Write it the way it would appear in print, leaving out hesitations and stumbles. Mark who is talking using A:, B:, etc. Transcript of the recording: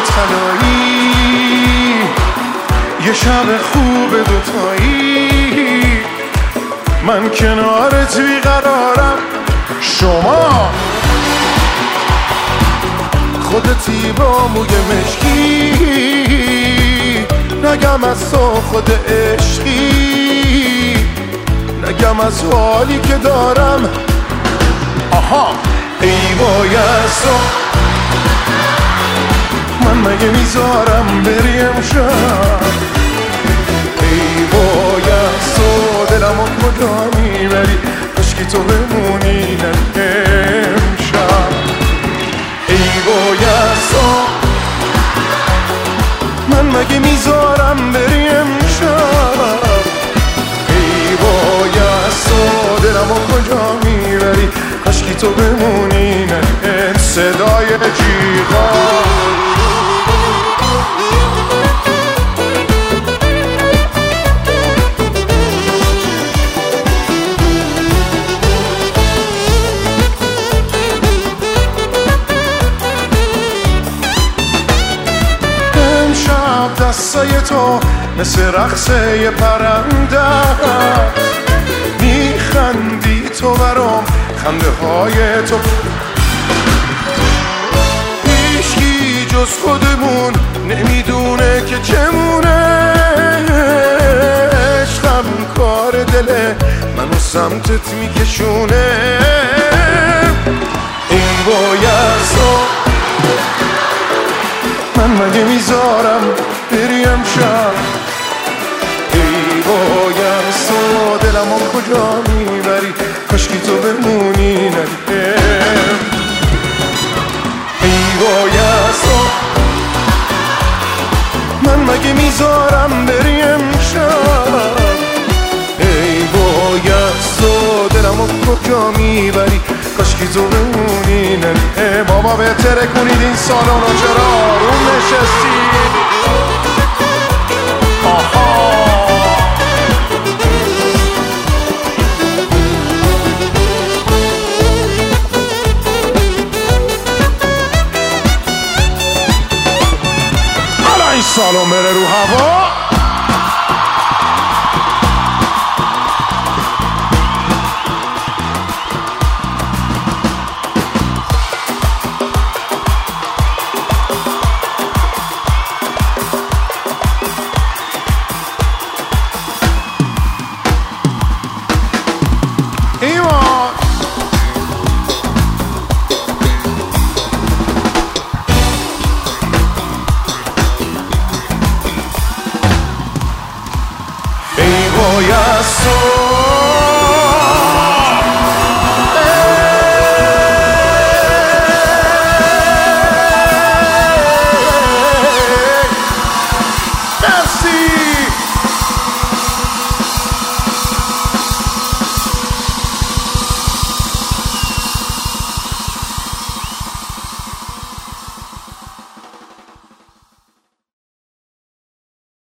A: طلایی، یه شب خوب دوتایی، من کنارت بیقرارم. شما خودتی با موی مشکی، نگم از تو خود عشقی، نگم از حالی که دارم. آها ای وای از تو، من مگه میذارم بری امشب؟ ای وای از تو، دلمو کجا میبری؟ کاشکی تو بمونی امشب. ای وای از تو، من مگه میذارم بری امشب؟ ای وای از تو، دلمو کجا میبری؟ کاشکی تو بمونی صدای جیغا. دستای تو مثل رقص یه پرنده، میخندی تو برام، خنده های تو هیچکی جز خودمون نمیدونه که چمونه. عشقم کار دله منو سمتت میکشونه. این وای از تو، من مگه میذارم بری امشب؟ ای وای از تو، دلمو کجا میبری؟ کاشکی تو بمونی ندیم. ای وای از تو، من مگه میذارم بری امشب؟ ای وای از تو، دلمو کجا میبری؟ کاشکی تو بمونی ندیم. بابا بهتره کنید این سالونو، چرا روم نشستی؟ حالا این سالون بره رو هوا. ای وای از تو،